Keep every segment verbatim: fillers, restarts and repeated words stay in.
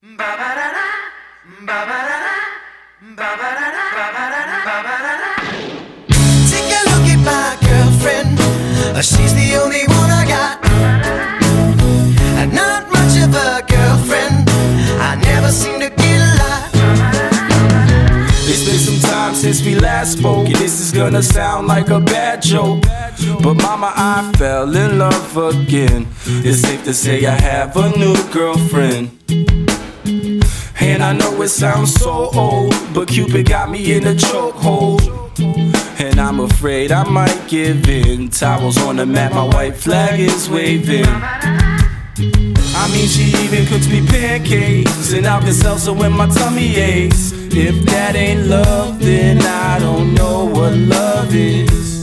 Take a look at my girlfriend. She's the only one I got. And not much of a girlfriend. I never seem to get a lot. It's been some time since we last spoke, and this is gonna sound like a bad joke, but mama, I fell in love again. It's safe to say I have a new girlfriend. And I know it sounds so old, but Cupid got me in a chokehold. And I'm afraid I might give in. Towels on the mat, my white flag is waving. I mean, she even cooks me pancakes and Alka-Seltzer when my tummy aches. If that ain't love, then I don't know what love is.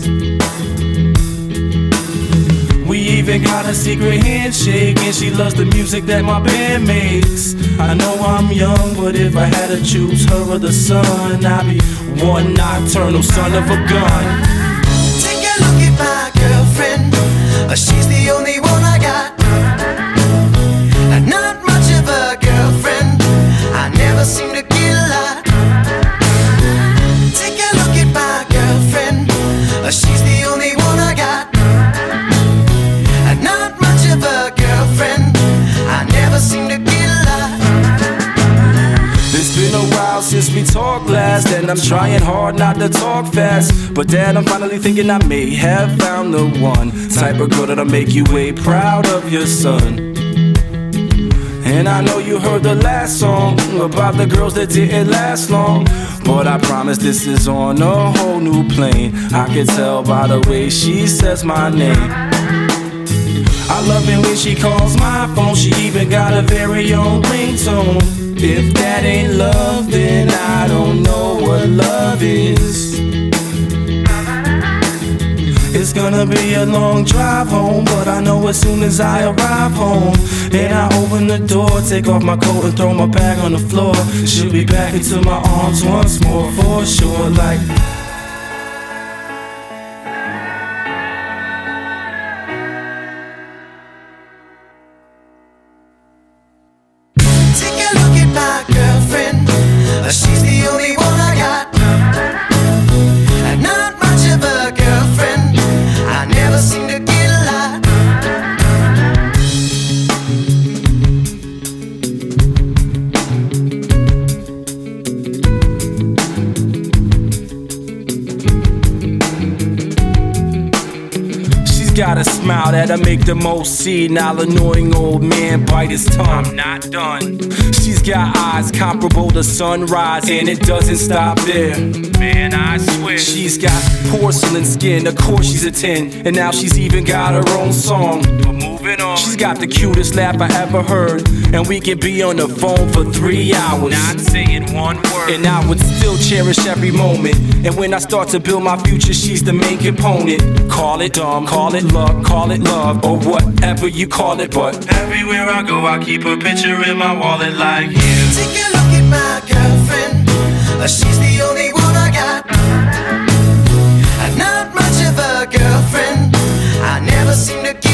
We even got a secret handshake, and she loves the music that my band makes. I know I'm young, but if I had to choose her or the sun, I'd be one nocturnal son of a gun. Take a look at my girlfriend. She's the only one I got. And not much of a girlfriend. I never seem to get a lot. Take a look at my girlfriend. She's the only one I got. And not much of a girlfriend. I never seem to get a lot. It's been a while since we talked last, and I'm trying hard not to talk fast. But Dad, I'm finally thinking I may have found the one type of girl that'll make you way proud of your son. And I know you heard the last song about the girls that didn't last long, but I promise this is on a whole new plane. I can tell by the way she says my name. I love it when she calls my phone. She even got a very own ringtone. If that ain't love, then I don't know what love is. It's gonna be a long drive home, but I know as soon as I arrive home and I open the door, take off my coat and throw my bag on the floor, she'll be back into my arms once more for sure. Like, take a look at my girlfriend. She's the only one I got. And not much of a girlfriend. I never seem to get a lot. she's got a smile that'll make the most senile, annoying old man bite his tongue. I'm not done. She's got eyes comparable to sunrise, and it doesn't stop there. Man, I swear. She's got porcelain skin, of course she's a ten, and now she's even got her own song. But moving on. She's got the cutest laugh I ever heard, and we can be on the phone for three hours, not saying one word, and I would still cherish every moment. And when I start to build my future, she's the main component. Call it dumb, call it luck, call it love, or whatever you call it, but everywhere I go I keep a picture in my wallet like you. Take a look at my girlfriend. She's the only one I got. And not much of a girlfriend. I never seem to get